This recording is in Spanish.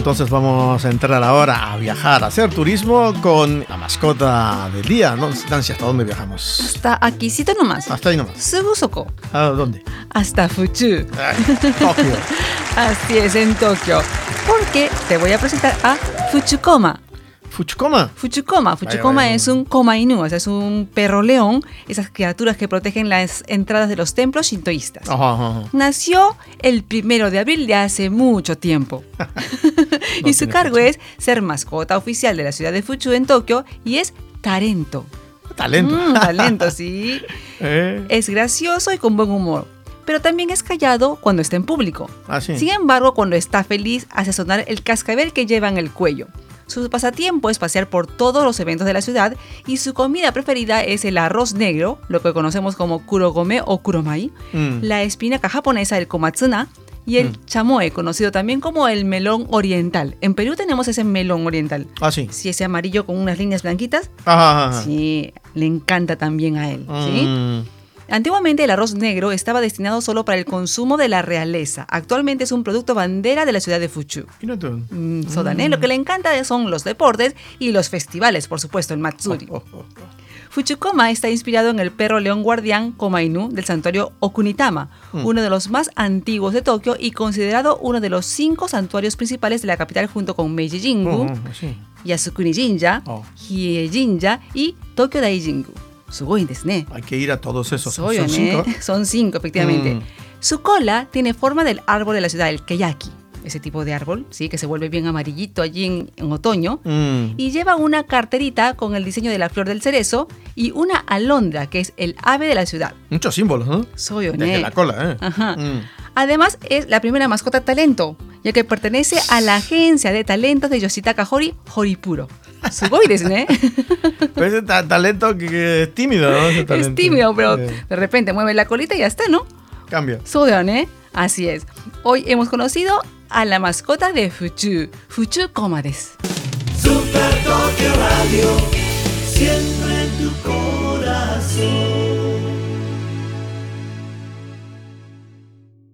entonces vamos a entrar ahora a viajar, a hacer turismo con la mascota del día, ¿no? Nancy, ¿hasta dónde viajamos? Hasta aquícito nomás. Hasta ahí nomás. Sugusoko. ¿A dónde? Hasta Fuchu. Tokio. Así es, en Tokio. Porque te voy a presentar a Fuchukoma. ¿Fuchukoma? Fuchukoma Vaya. es un Koma Inu, o sea, es un perro león, esas criaturas que protegen las entradas de los templos shintoístas. Ajá. Nació el 1 de abril de hace mucho tiempo. Y su tiene cargo fecha. es ser mascota oficial de la ciudad de Fuchu en Tokio y es Tarento. Talento. Talento, sí. Es gracioso y con buen humor, pero también es callado cuando está en público. Ah, sí. Sin embargo, cuando está feliz, hace sonar el cascabel que lleva en el cuello. Su pasatiempo es pasear por todos los eventos de la ciudad y su comida preferida es el arroz negro, lo que conocemos como kurogome o kuromai, la espinaca japonesa, el komatsuna, y el chamoy, conocido también como el melón oriental. En Perú tenemos ese melón oriental. Ah, sí. Sí, ese amarillo con unas líneas blanquitas. Ajá. Sí, le encanta también a él. ¿Sí? Mm. Antiguamente el arroz negro estaba destinado solo para el consumo de la realeza. Actualmente es un producto bandera de la ciudad de Fuchu. Mira tú. Sodane, lo que le encanta son los deportes y los festivales, por supuesto, el Matsuri. Fuchukoma está inspirado en el perro león guardián Koma-inu del santuario Okunitama, uno de los más antiguos de Tokio y considerado uno de los 5 santuarios principales de la capital junto con Meiji Jingu, Sí. Yasukuni Jinja, Hie Jinja y Tokyo Dai Jingu. Sugoi desu ne. Hay que ir a todos esos. Son Son 5. 5. Son 5, efectivamente. Su cola tiene forma del árbol de la ciudad, el keyaki. Ese tipo de árbol, sí, que se vuelve bien amarillito allí en otoño. Y lleva una carterita con el diseño de la flor del cerezo y una alondra, que es el ave de la ciudad. Muchos símbolos, ¿no? Soy Desde la cola, ¿eh? Ajá. Además, es la primera mascota talento, ya que pertenece a la agencia de talentos de Yoshitaka Hori, Horipuro. Sugoi desu ne. Pero ese talento que es tímido, ¿no? Ese Es talento. tímido, pero de repente mueve la colita y ya está, ¿no? Cambia. Sodeon, Así es. Hoy hemos conocido a la mascota de Fuchu, Fuchukoma desu. Super Tokyo Radio 100.